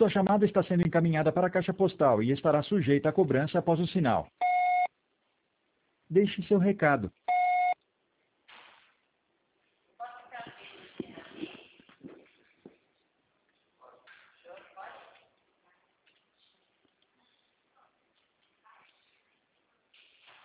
Sua chamada está sendo encaminhada para a caixa postal e estará sujeita a cobrança após o sinal. Deixe seu recado.